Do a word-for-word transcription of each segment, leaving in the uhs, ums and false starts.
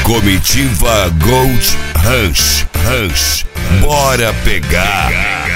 Comitiva Gold Rush, Rush, bora pegar.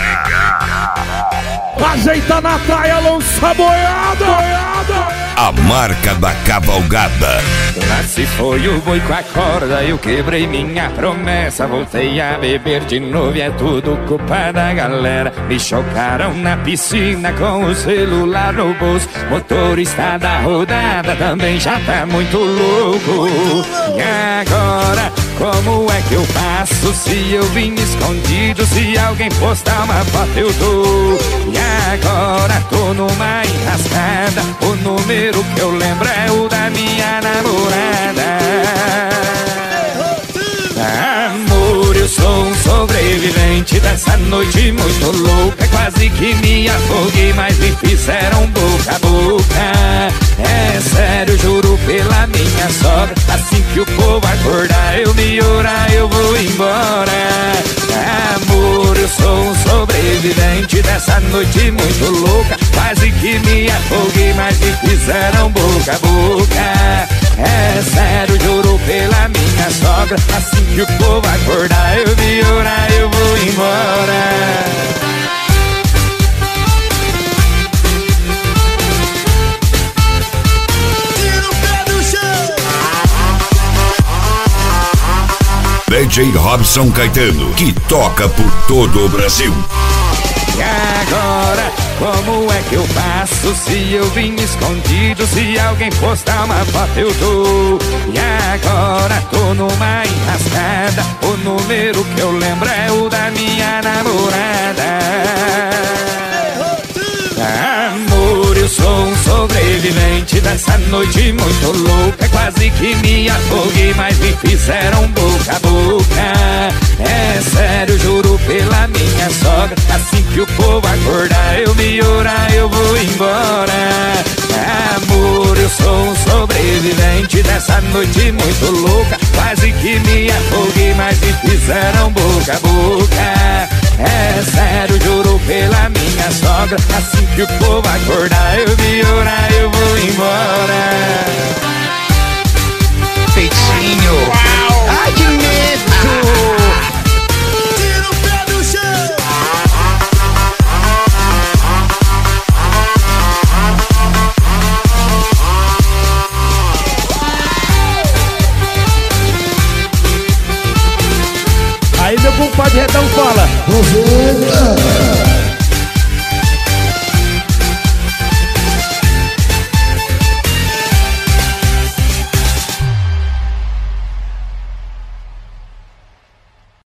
Ajeita na praia, lança boiada, boiada. A marca da cavalgada. Lá se foi o boi com a corda, eu quebrei minha promessa. Voltei a beber de novo e é tudo culpa da galera. Me chocaram na piscina com o celular no bolso. Motorista da rodada também já tá muito louco. E agora, como é que eu faço se eu vim escondido? Se alguém postar uma foto eu dou. E agora tô numa enrascada. O número que eu lembro é o da minha namorada. Amor, eu sou um sobrevivente dessa noite muito louca. Quase que me afoguei, mas me fizeram boca a boca. É sério, juro pela minha sogra. Assim que o povo acordar, eu me orar, eu vou embora. Amor, eu sou um sobrevivente dessa noite muito louca. Quase que me afoguei, mas me fizeram boca a boca. É sério, juro pela minha sogra. Assim que o povo acordar, eu me orar, eu vou embora. D J Robson Caetano, que toca por todo o Brasil. E agora, como é que eu faço se eu vim escondido? Se alguém postar uma foto eu dou. E agora tô numa enrascada. O número que eu lembro é o da minha namorada. Amor, eu sou um sobrevivente dessa noite muito louca. Quase que me afoguei, mas me fizeram boca a boca. É sério, juro pela minha sogra. Assim que o povo acordar, eu me orar, eu vou embora. Amor, eu sou um sobrevivente dessa noite muito louca. Quase que me afoguei, mas me fizeram boca a boca. É sério, juro pela minha sogra. Assim que o povo acordar, eu me orar, eu vou embora. Peitinho. Uau. Ai, que medo. Tira o pé do chão. Aí meu compadre Redão fala: noventa.